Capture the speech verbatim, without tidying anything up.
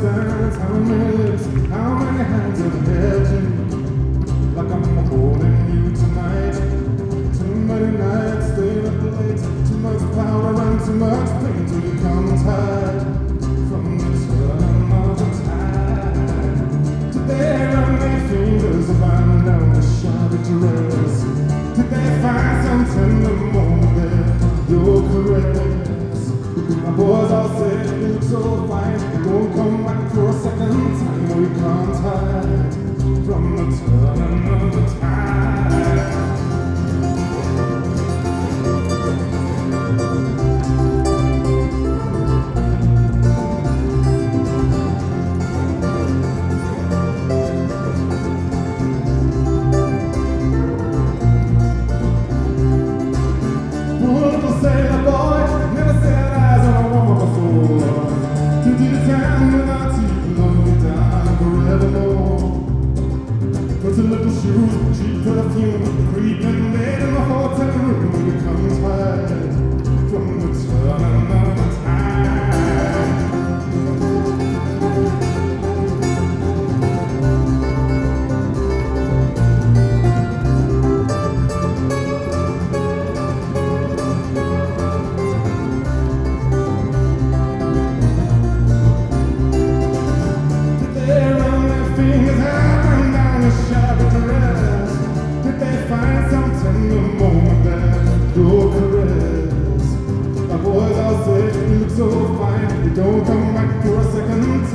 stands, how many lips, how many hands have held you like I'm holding you tonight. Too many nights staying up late, too much powder and too much pain till you come tired from the turn of the tide. Did they run their fingers around down the shabby dress? Did they find some tender moment there? Your caress. My boys all say you look so fine, you won't come back for a second time. We can't hide from the turn of the tide. Put a little shoes, cheap perfume, creeping in in the hotel room when it comes high from the turn of the tide. Did they run their fingers out and down the shabby dress? Did they find some tender moment there? Your caress. My boys all say you look so fine, you don't come back for a second